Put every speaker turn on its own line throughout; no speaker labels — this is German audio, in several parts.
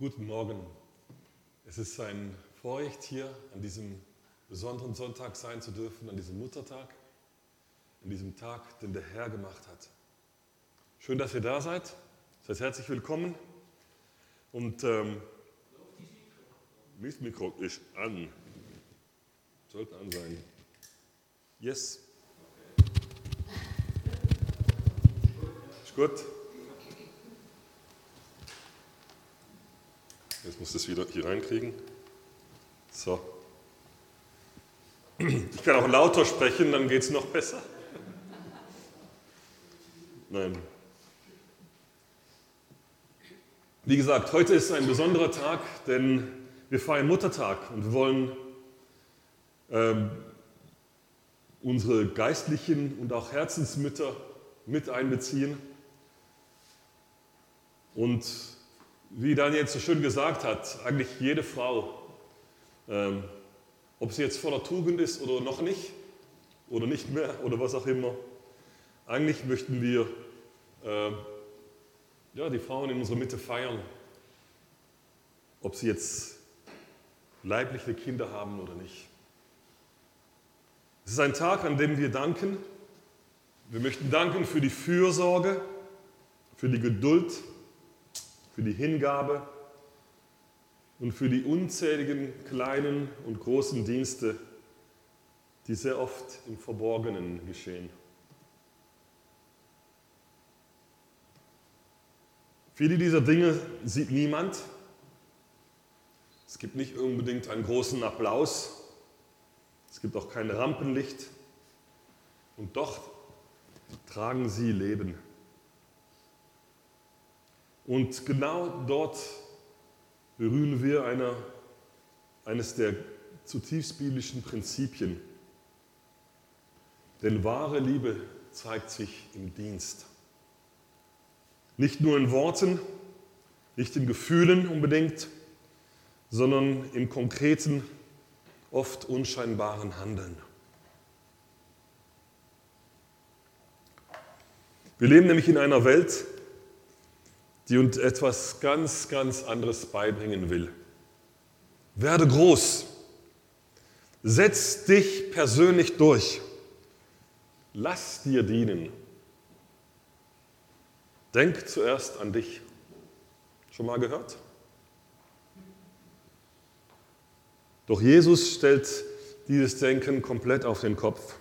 Guten Morgen. Es ist ein Vorrecht, hier an diesem besonderen Sonntag sein zu dürfen, an diesem Muttertag, an diesem Tag, den der Herr gemacht hat. Schön, dass ihr da seid. Seid herzlich willkommen. Und das Mikro ist an. Sollte an sein. Yes. Ist gut. Jetzt muss ich das wieder hier reinkriegen. So. Ich kann auch lauter sprechen, dann geht es noch besser. Nein. Wie gesagt, heute ist ein besonderer Tag, denn wir feiern Muttertag und wir wollen unsere geistlichen und auch Herzensmütter mit einbeziehen. Und wie Daniel so schön gesagt hat, eigentlich jede Frau, ob sie jetzt voller Tugend ist oder noch nicht, oder nicht mehr, oder was auch immer, eigentlich möchten wir die Frauen in unserer Mitte feiern, ob sie jetzt leibliche Kinder haben oder nicht. Es ist ein Tag, an dem wir danken. Wir möchten danken für die Fürsorge, für die Geduld, für die Hingabe und für die unzähligen kleinen und großen Dienste, die sehr oft im Verborgenen geschehen. Viele dieser Dinge sieht niemand. Es gibt nicht unbedingt einen großen Applaus. Es gibt auch kein Rampenlicht. Und doch tragen sie Leben. Und genau dort berühren wir eines der zutiefst biblischen Prinzipien. Denn wahre Liebe zeigt sich im Dienst. Nicht nur in Worten, nicht in Gefühlen unbedingt, sondern im konkreten, oft unscheinbaren Handeln. Wir leben nämlich in einer Welt, die uns etwas ganz, ganz anderes beibringen will. Werde groß. Setz dich persönlich durch. Lass dir dienen. Denk zuerst an dich. Schon mal gehört? Doch Jesus stellt dieses Denken komplett auf den Kopf.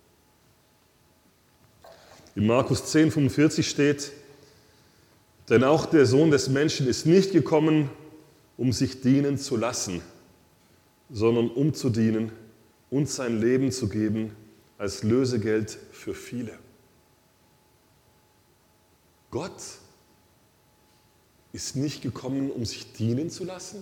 In Markus 10,45 steht: Denn auch der Sohn des Menschen ist nicht gekommen, um sich dienen zu lassen, sondern um zu dienen und sein Leben zu geben als Lösegeld für viele. Gott ist nicht gekommen, um sich dienen zu lassen?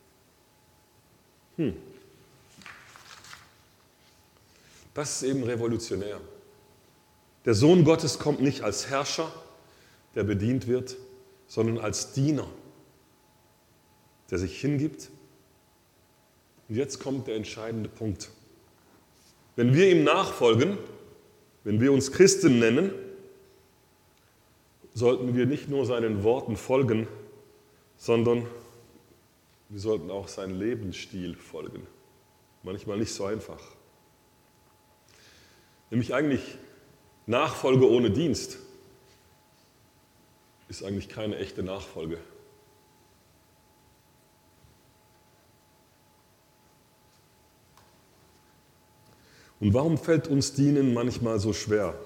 Das ist eben revolutionär. Der Sohn Gottes kommt nicht als Herrscher, der bedient wird, sondern als Diener, der sich hingibt. Und jetzt kommt der entscheidende Punkt. Wenn wir ihm nachfolgen, wenn wir uns Christen nennen, sollten wir nicht nur seinen Worten folgen, sondern wir sollten auch seinen Lebensstil folgen. Manchmal nicht so einfach. Nämlich eigentlich Nachfolge ohne Dienst ist eigentlich keine echte Nachfolge. Und warum fällt uns Dienen manchmal so schwer?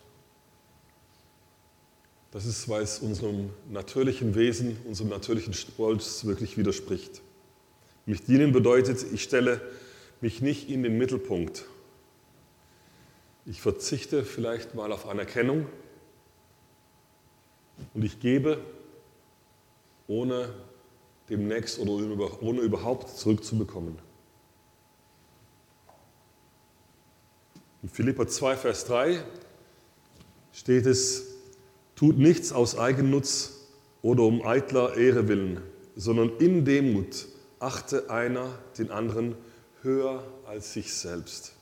Das ist, weil es unserem natürlichen Wesen, unserem natürlichen Stolz wirklich widerspricht. Mich dienen bedeutet, ich stelle mich nicht in den Mittelpunkt. Ich verzichte vielleicht mal auf Anerkennung und ich gebe, ohne demnächst oder ohne überhaupt zurückzubekommen. In Philipper 2, Vers 3 steht es: Tut nichts aus Eigennutz oder um eitler Ehre willen, sondern in Demut achte einer den anderen höher als sich selbst.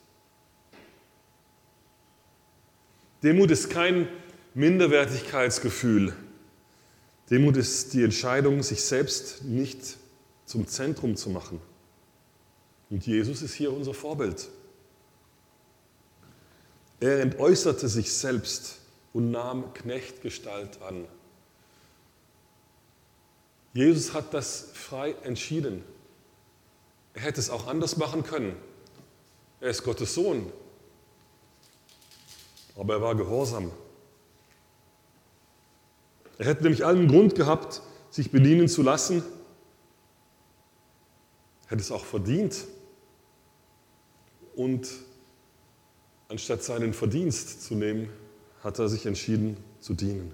Demut ist kein Minderwertigkeitsgefühl, Demut ist die Entscheidung, sich selbst nicht zum Zentrum zu machen. Und Jesus ist hier unser Vorbild. Er entäußerte sich selbst und nahm Knechtgestalt an. Jesus hat das frei entschieden. Er hätte es auch anders machen können. Er ist Gottes Sohn. Aber er war gehorsam. Er hätte nämlich allen Grund gehabt, sich bedienen zu lassen. Er hätte es auch verdient. Und anstatt seinen Verdienst zu nehmen, hat er sich entschieden zu dienen.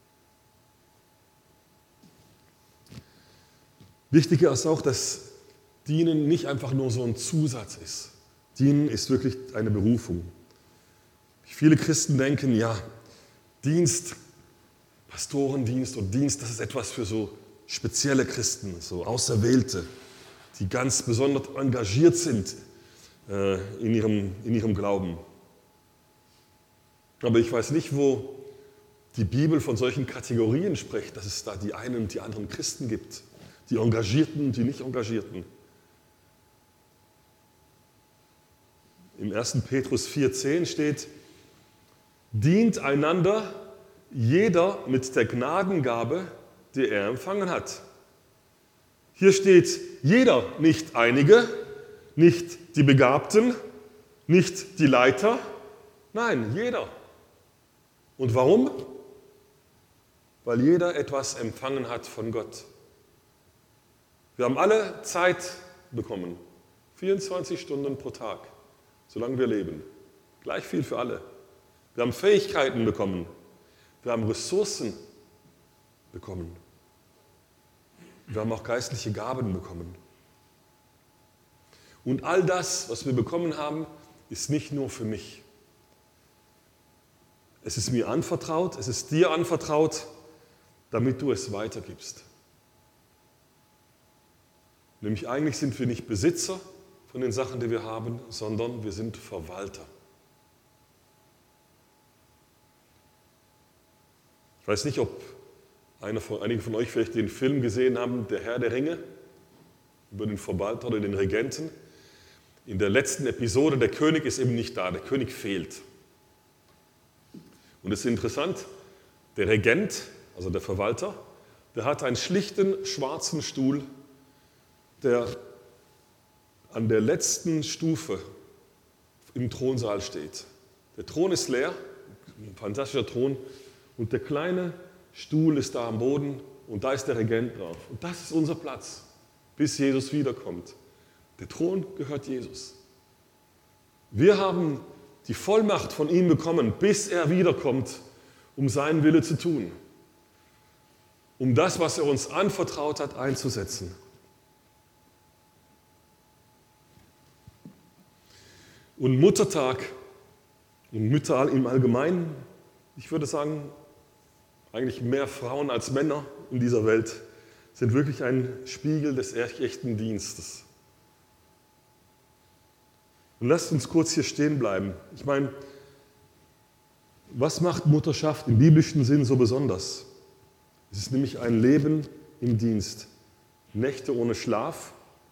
Wichtiger ist auch, dass Dienen nicht einfach nur so ein Zusatz ist. Dienen ist wirklich eine Berufung. Viele Christen denken, ja, Dienst, Pastorendienst und Dienst, das ist etwas für so spezielle Christen, so Auserwählte, die ganz besonders engagiert sind in ihrem Glauben. Aber ich weiß nicht, wo die Bibel von solchen Kategorien spricht, dass es da die einen und die anderen Christen gibt, die Engagierten und die nicht Engagierten. Im 1. Petrus 4,10 steht, dient einander jeder mit der Gnadengabe, die er empfangen hat. Hier steht jeder, nicht einige, nicht die Begabten, nicht die Leiter, nein, jeder. Und warum? Weil jeder etwas empfangen hat von Gott. Wir haben alle Zeit bekommen, 24 Stunden pro Tag, solange wir leben. Gleich viel für alle. Wir haben Fähigkeiten bekommen. Wir haben Ressourcen bekommen. Wir haben auch geistliche Gaben bekommen. Und all das, was wir bekommen haben, ist nicht nur für mich. Es ist mir anvertraut, es ist dir anvertraut, damit du es weitergibst. Nämlich eigentlich sind wir nicht Besitzer von den Sachen, die wir haben, sondern wir sind Verwalter. Ich weiß nicht, ob einige von euch vielleicht den Film gesehen haben, Der Herr der Ringe, über den Verwalter oder den Regenten. In der letzten Episode, der König ist eben nicht da, der König fehlt. Und es ist interessant, der Regent, also der Verwalter, der hat einen schlichten schwarzen Stuhl, der an der letzten Stufe im Thronsaal steht. Der Thron ist leer, ein fantastischer Thron, und der kleine Stuhl ist da am Boden und da ist der Regent drauf. Und das ist unser Platz, bis Jesus wiederkommt. Der Thron gehört Jesus. Wir haben die Vollmacht von ihm bekommen, bis er wiederkommt, um seinen Wille zu tun. Um das, was er uns anvertraut hat, einzusetzen. Und Muttertag und Mütter im Allgemeinen, ich würde sagen, eigentlich mehr Frauen als Männer in dieser Welt, sind wirklich ein Spiegel des echten Dienstes. Und lasst uns kurz hier stehen bleiben. Ich meine, was macht Mutterschaft im biblischen Sinn so besonders? Es ist nämlich ein Leben im Dienst. Nächte ohne Schlaf,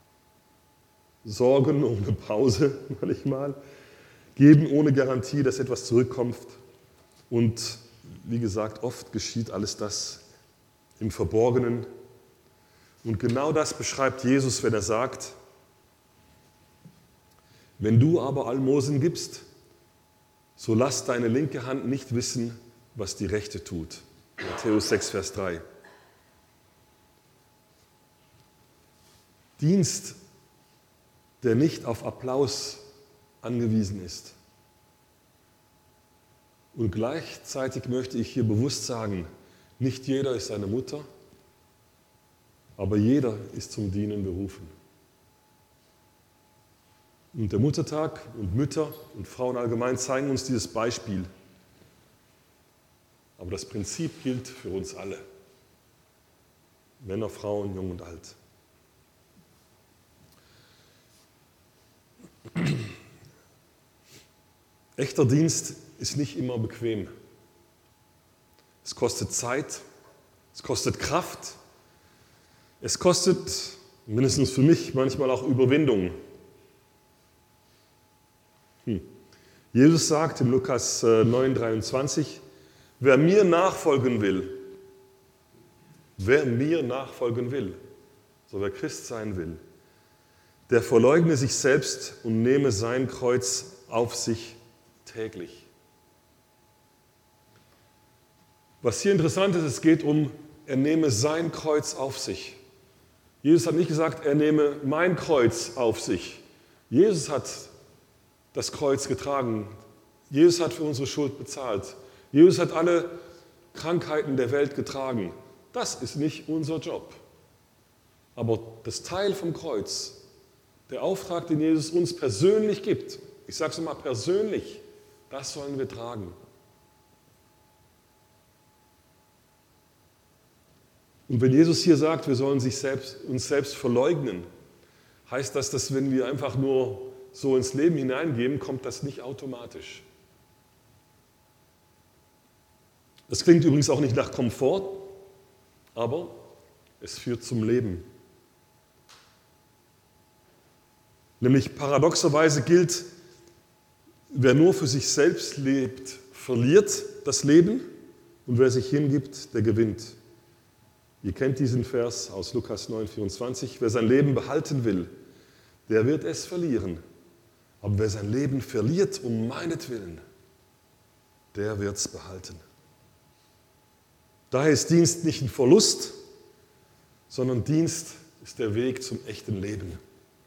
Sorgen ohne Pause, manchmal, geben ohne Garantie, dass etwas zurückkommt. Und wie gesagt, oft geschieht alles das im Verborgenen. Und genau das beschreibt Jesus, wenn er sagt, wenn du aber Almosen gibst, so lass deine linke Hand nicht wissen, was die rechte tut. Matthäus 6, Vers 3. Dienst, der nicht auf Applaus angewiesen ist. Und gleichzeitig möchte ich hier bewusst sagen, nicht jeder ist eine Mutter, aber jeder ist zum Dienen berufen. Und der Muttertag und Mütter und Frauen allgemein zeigen uns dieses Beispiel. Aber das Prinzip gilt für uns alle. Männer, Frauen, jung und alt. Echter Dienst ist nicht immer bequem. Es kostet Zeit, Es kostet Kraft. Es kostet, mindestens für mich, manchmal auch Überwindung. Jesus sagt im Lukas 9,23, wer mir nachfolgen will, so wer Christ sein will, der verleugne sich selbst und nehme sein Kreuz auf sich täglich. Was hier interessant ist, es geht um, er nehme sein Kreuz auf sich. Jesus hat nicht gesagt, er nehme mein Kreuz auf sich. Jesus hat das Kreuz getragen. Jesus hat für unsere Schuld bezahlt. Jesus hat alle Krankheiten der Welt getragen. Das ist nicht unser Job. Aber das Teil vom Kreuz, der Auftrag, den Jesus uns persönlich gibt, ich sage es mal persönlich, das sollen wir tragen. Und wenn Jesus hier sagt, wir sollen uns selbst verleugnen, heißt das, dass wenn wir einfach nur so ins Leben hineingehen, kommt das nicht automatisch. Das klingt übrigens auch nicht nach Komfort, aber es führt zum Leben. Nämlich paradoxerweise gilt, wer nur für sich selbst lebt, verliert das Leben und wer sich hingibt, der gewinnt. Ihr kennt diesen Vers aus Lukas 9,24. Wer sein Leben behalten will, der wird es verlieren. Aber wer sein Leben verliert um meinetwillen, der wird es behalten. Daher ist Dienst nicht ein Verlust, sondern Dienst ist der Weg zum echten Leben.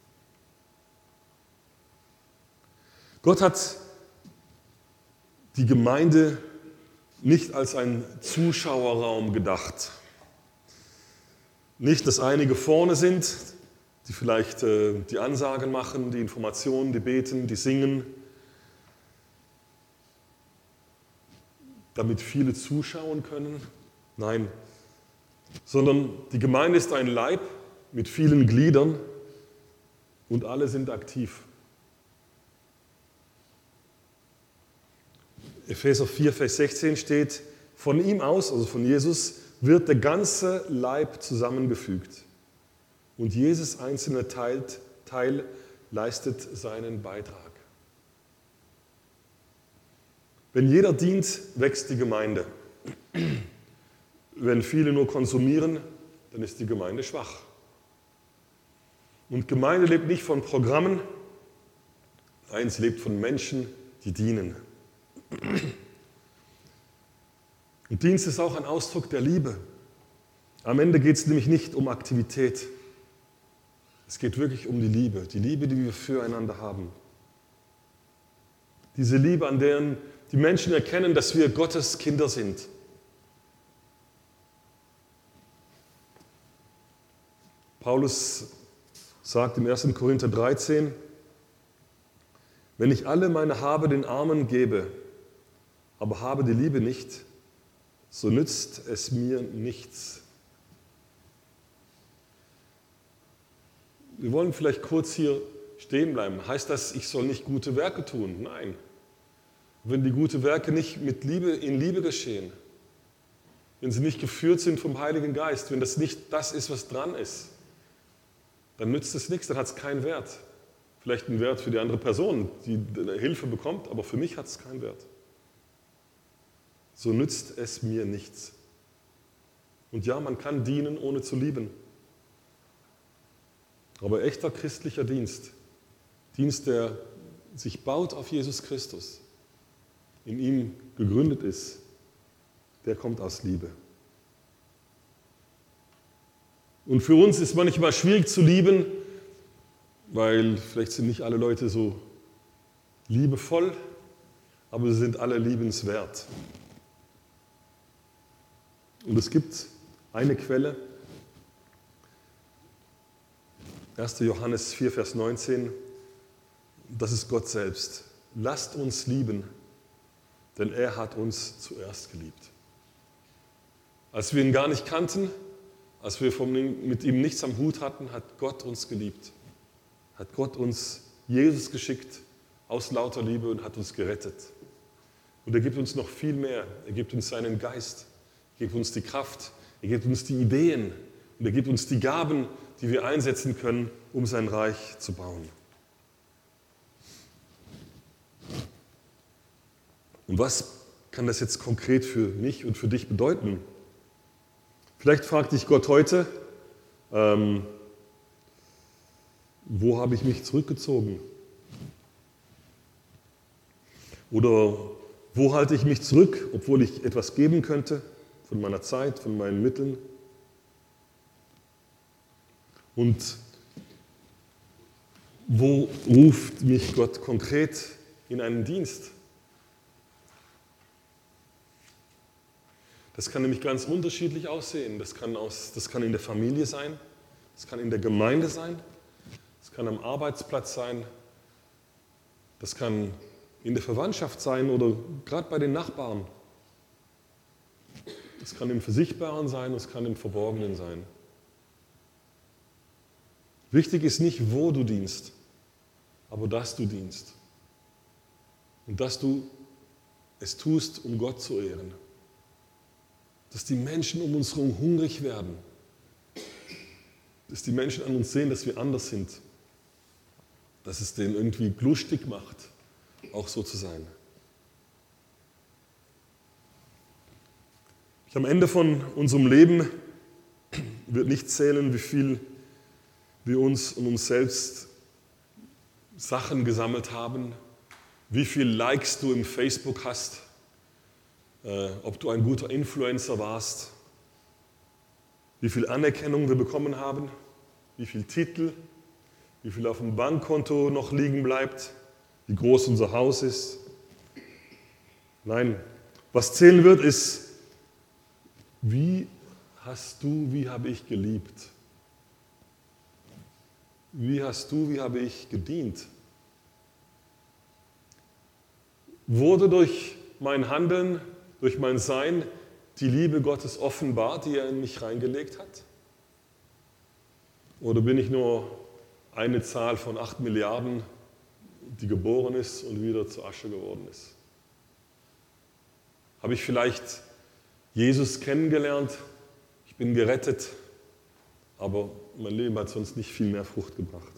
Gott hat die Gemeinde nicht als einen Zuschauerraum gedacht. Nicht, dass einige vorne sind, die vielleicht die Ansagen machen, die Informationen, die beten, die singen, damit viele zuschauen können. Nein, sondern die Gemeinde ist ein Leib mit vielen Gliedern und alle sind aktiv. Epheser 4, Vers 16 steht, von ihm aus, also von Jesus, wird der ganze Leib zusammengefügt und jedes einzelne Teil leistet seinen Beitrag. Wenn jeder dient, wächst die Gemeinde. Wenn viele nur konsumieren, dann ist die Gemeinde schwach. Und Gemeinde lebt nicht von Programmen, nein, sie lebt von Menschen, die dienen. Und Dienst ist auch ein Ausdruck der Liebe. Am Ende geht es nämlich nicht um Aktivität. Es geht wirklich um die Liebe, die wir füreinander haben. Diese Liebe, an der die Menschen erkennen, dass wir Gottes Kinder sind. Paulus sagt im 1. Korinther 13, wenn ich alle meine Habe den Armen gebe, aber habe die Liebe nicht, so nützt es mir nichts. Wir wollen vielleicht kurz hier stehen bleiben. Heißt das, ich soll nicht gute Werke tun? Nein. Wenn die guten Werke nicht mit Liebe, in Liebe geschehen, wenn sie nicht geführt sind vom Heiligen Geist, wenn das nicht das ist, was dran ist, dann nützt es nichts, dann hat es keinen Wert. Vielleicht einen Wert für die andere Person, die Hilfe bekommt, aber für mich hat es keinen Wert. So nützt es mir nichts. Und ja, man kann dienen, ohne zu lieben. Aber echter christlicher Dienst, der sich baut auf Jesus Christus, in ihm gegründet ist, der kommt aus Liebe. Und für uns ist manchmal schwierig zu lieben, weil vielleicht sind nicht alle Leute so liebevoll, aber sie sind alle liebenswert. Und es gibt eine Quelle, 1. Johannes 4, Vers 19, das ist Gott selbst. Lasst uns lieben, denn er hat uns zuerst geliebt. Als wir ihn gar nicht kannten, als wir mit ihm nichts am Hut hatten, hat Gott uns geliebt. Hat Gott uns Jesus geschickt aus lauter Liebe und hat uns gerettet. Und er gibt uns noch viel mehr. Er gibt uns seinen Geist, er gibt uns die Kraft, Er gibt uns die Ideen und er gibt uns die Gaben, die wir einsetzen können, um sein Reich zu bauen. Und was kann das jetzt konkret für mich und für dich bedeuten? Vielleicht fragt dich Gott heute, wo habe ich mich zurückgezogen? Oder wo halte ich mich zurück, obwohl ich etwas geben könnte, von meiner Zeit, von meinen Mitteln? Und wo ruft mich Gott konkret in einen Dienst? Das kann nämlich ganz unterschiedlich aussehen. Das kann in der Familie sein, das kann in der Gemeinde sein, das kann am Arbeitsplatz sein, das kann in der Verwandtschaft sein oder gerade bei den Nachbarn. Es kann im Sichtbaren sein, es kann im Verborgenen sein. Wichtig ist nicht, wo du dienst, aber dass du dienst. Und dass du es tust, um Gott zu ehren. Dass die Menschen um uns herum hungrig werden. Dass die Menschen an uns sehen, dass wir anders sind. Dass es denen irgendwie lustig macht, auch so zu sein. Am Ende von unserem Leben wird nicht zählen, wie viel wir uns und uns selbst Sachen gesammelt haben, wie viel Likes du im Facebook hast, ob du ein guter Influencer warst, wie viel Anerkennung wir bekommen haben, wie viel Titel, wie viel auf dem Bankkonto noch liegen bleibt, wie groß unser Haus ist. Nein, was zählen wird, ist, wie habe ich geliebt? Wie habe ich gedient? Wurde durch mein Handeln, durch mein Sein die Liebe Gottes offenbart, die er in mich reingelegt hat? Oder bin ich nur eine Zahl von 8 Milliarden, die geboren ist und wieder zu Asche geworden ist? Habe ich vielleicht Jesus kennengelernt, ich bin gerettet, aber mein Leben hat sonst nicht viel mehr Frucht gebracht?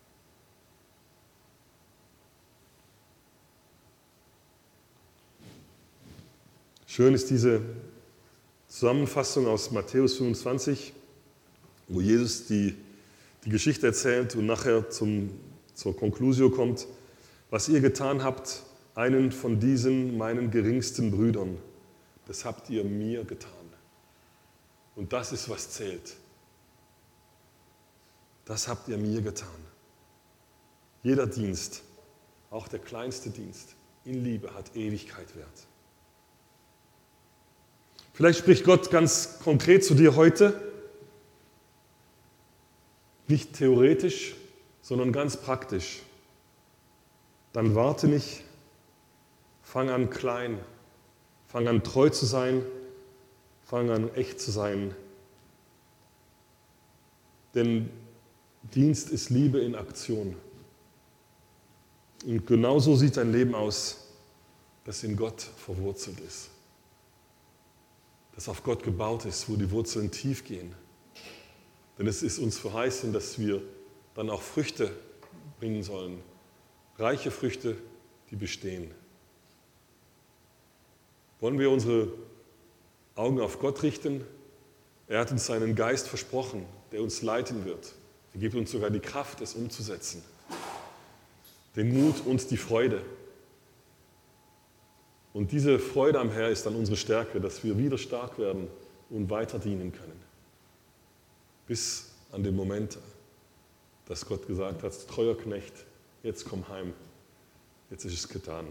Schön ist diese Zusammenfassung aus Matthäus 25, wo Jesus die Geschichte erzählt und nachher zur Conclusio kommt: Was ihr getan habt, einen von diesen meinen geringsten Brüdern, das habt ihr mir getan. Und das ist, was zählt. Das habt ihr mir getan. Jeder Dienst, auch der kleinste Dienst, in Liebe hat Ewigkeit wert. Vielleicht spricht Gott ganz konkret zu dir heute, nicht theoretisch, sondern ganz praktisch. Dann warte nicht, fang an klein, fang an treu zu sein, fang an echt zu sein. Denn Dienst ist Liebe in Aktion. Und genauso sieht dein Leben aus, das in Gott verwurzelt ist. Das auf Gott gebaut ist, wo die Wurzeln tief gehen. Denn es ist uns verheißen, dass wir dann auch Früchte bringen sollen. Reiche Früchte, die bestehen. Wollen wir unsere Augen auf Gott richten? Er hat uns seinen Geist versprochen, der uns leiten wird. Er gibt uns sogar die Kraft, es umzusetzen. Den Mut und die Freude. Und diese Freude am Herrn ist dann unsere Stärke, dass wir wieder stark werden und weiter dienen können. Bis an den Moment, dass Gott gesagt hat: Treuer Knecht, jetzt komm heim, jetzt ist es getan.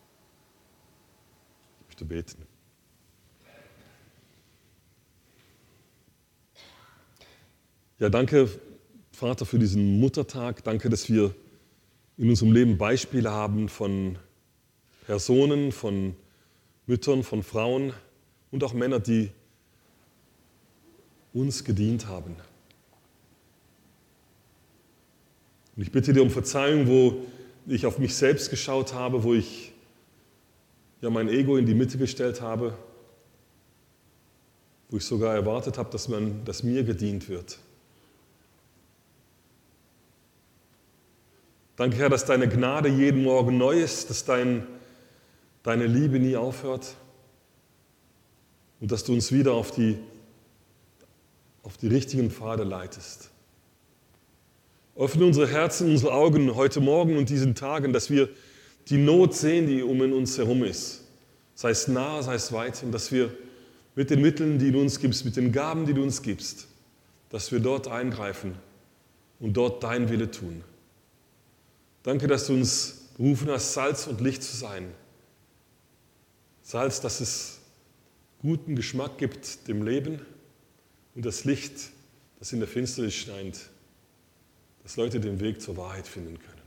Ich möchte beten. Ja, danke, Vater, für diesen Muttertag. Danke, dass wir in unserem Leben Beispiele haben von Personen, von Müttern, von Frauen und auch Männer, die uns gedient haben. Und ich bitte dir um Verzeihung, wo ich auf mich selbst geschaut habe, wo ich mein Ego in die Mitte gestellt habe, wo ich sogar erwartet habe, dass mir gedient wird. Danke, Herr, dass deine Gnade jeden Morgen neu ist, dass deine Liebe nie aufhört und dass du uns wieder auf die richtigen Pfade leitest. Öffne unsere Herzen, unsere Augen heute Morgen und diesen Tagen, dass wir die Not sehen, die um in uns herum ist. Sei es nah, sei es weit, und dass wir mit den Mitteln, die du uns gibst, mit den Gaben, die du uns gibst, dass wir dort eingreifen und dort dein Wille tun. Danke, dass du uns berufen hast, Salz und Licht zu sein. Salz, dass es guten Geschmack gibt dem Leben, und das Licht, das in der Finsternis scheint, dass Leute den Weg zur Wahrheit finden können.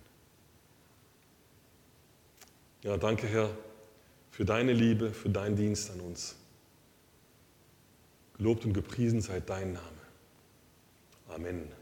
Ja, danke, Herr, für deine Liebe, für deinen Dienst an uns. Gelobt und gepriesen sei dein Name. Amen.